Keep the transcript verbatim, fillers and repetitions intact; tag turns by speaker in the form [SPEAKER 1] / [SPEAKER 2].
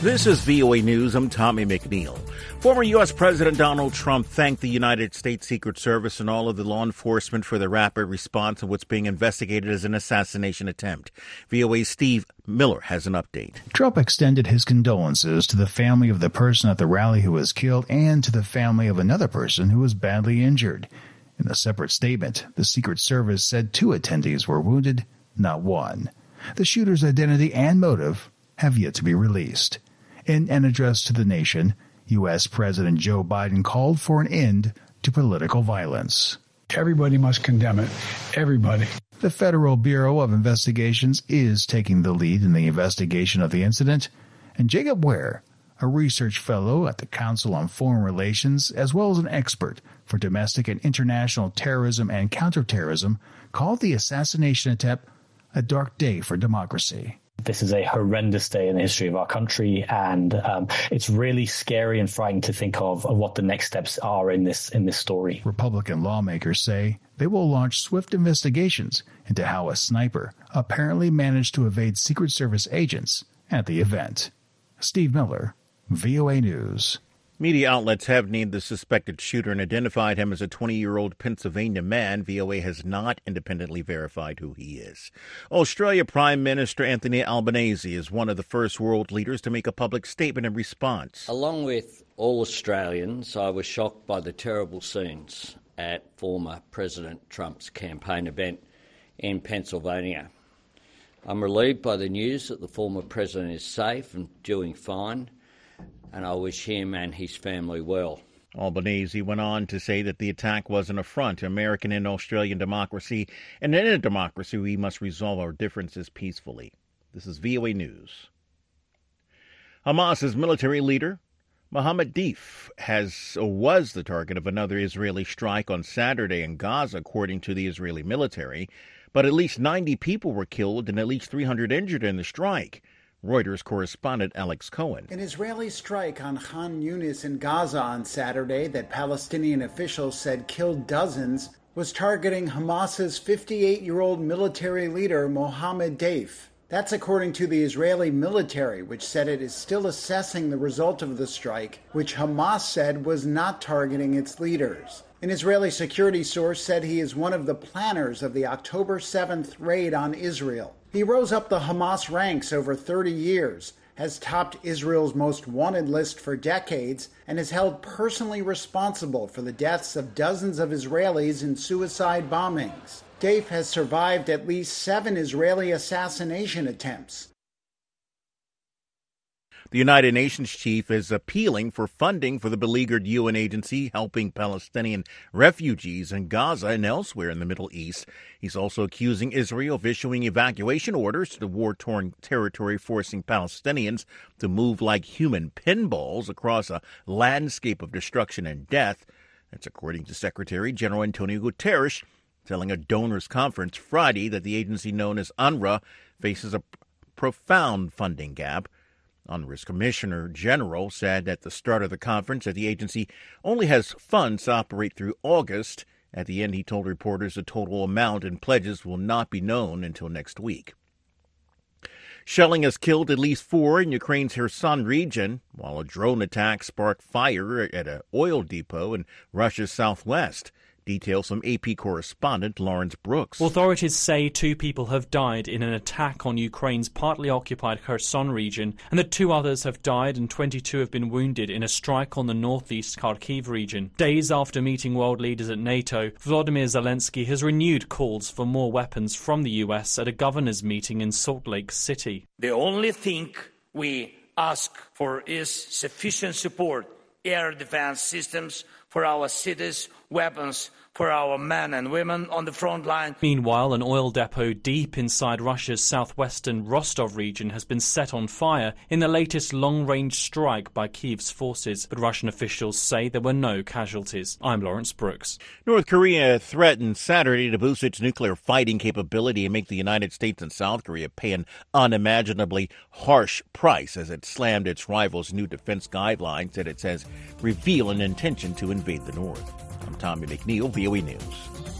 [SPEAKER 1] This is V O A News. I'm Tommy McNeil. Former U S. President Donald Trump thanked the United States Secret Service and all of the law enforcement for the rapid response of what's being investigated as an assassination attempt. V O A's Steve Miller has an update.
[SPEAKER 2] Trump extended his condolences to the family of the person at the rally who was killed and to the family of another person who was badly injured. In a separate statement, the Secret Service said two attendees were wounded, not one. The shooter's identity and motive have yet to be released. In an address to the nation, U S. President Joe Biden called for an end to political violence.
[SPEAKER 3] Everybody must condemn it. Everybody.
[SPEAKER 2] The Federal Bureau of Investigations is taking the lead in the investigation of the incident, and Jacob Ware, a research fellow at the Council on Foreign Relations, as well as an expert for domestic and international terrorism and counterterrorism, called the assassination attempt a dark day for democracy.
[SPEAKER 4] This is a horrendous day in the history of our country, and um, it's really scary and frightening to think of, of what the next steps are in this in this story.
[SPEAKER 2] Republican lawmakers say they will launch swift investigations into how a sniper apparently managed to evade Secret Service agents at the event. Steve Miller, V O A News.
[SPEAKER 1] Media outlets have named the suspected shooter and identified him as a twenty-year-old Pennsylvania man. V O A has not independently verified who he is. Australia Prime Minister Anthony Albanese is one of the first world leaders to make a public statement in response.
[SPEAKER 5] Along with all Australians, I was shocked by the terrible scenes at former President Trump's campaign event in Pennsylvania. I'm relieved by the news that the former president is safe and doing fine, and I wish him and his family well.
[SPEAKER 1] Albanese went on to say that the attack was an affront to American and Australian democracy, and in a democracy we must resolve our differences peacefully. This is V O A News. Hamas's military leader, Mohammed Deif, has or was the target of another Israeli strike on Saturday in Gaza, according to the Israeli military, but at least ninety people were killed and at least three hundred injured in the strike. Reuters correspondent Alex Cohen.
[SPEAKER 6] An Israeli strike on Khan Yunis in Gaza on Saturday that Palestinian officials said killed dozens was targeting Hamas's fifty-eight-year-old military leader Mohammed Deif. That's according to the Israeli military, which said it is still assessing the result of the strike, which Hamas said was not targeting its leaders. An Israeli security source said he is one of the planners of the October seventh raid on Israel. He rose up the Hamas ranks over thirty years, has topped Israel's most wanted list for decades, and is held personally responsible for the deaths of dozens of Israelis in suicide bombings. Deif has survived at least seven Israeli assassination attempts.
[SPEAKER 1] The United Nations chief is appealing for funding for the beleaguered U N agency helping Palestinian refugees in Gaza and elsewhere in the Middle East. He's also accusing Israel of issuing evacuation orders to the war-torn territory, forcing Palestinians to move like human pinballs across a landscape of destruction and death. That's according to Secretary General Antonio Guterres, telling a donors conference Friday that the agency known as UNRWA faces a profound funding gap. UNRWA's Commissioner General said at the start of the conference that the agency only has funds to operate through August. At the end, he told reporters the total amount and pledges will not be known until next week. Shelling has killed at least four in Ukraine's Kherson region, while a drone attack sparked fire at an oil depot in Russia's southwest. Details from A P correspondent Lawrence Brooks.
[SPEAKER 7] Authorities say two people have died in an attack on Ukraine's partly occupied Kherson region, and that two others have died and twenty-two have been wounded in a strike on the northeast Kharkiv region. Days after meeting world leaders at NATO, Volodymyr Zelensky has renewed calls for more weapons from the U S at a governor's meeting in Salt Lake City.
[SPEAKER 8] The only thing we ask for is sufficient support, air defense systems for our cities, weapons for our men and women on the front line.
[SPEAKER 7] Meanwhile, an oil depot deep inside Russia's southwestern Rostov region has been set on fire in the latest long-range strike by Kyiv's forces, but Russian officials say there were no casualties. I'm Lawrence Brooks.
[SPEAKER 1] North Korea threatened Saturday to boost its nuclear fighting capability and make the United States and South Korea pay an unimaginably harsh price as it slammed its rival's new defense guidelines that it says reveal an intention to invade the North. I'm Tommy McNeil, V O A News.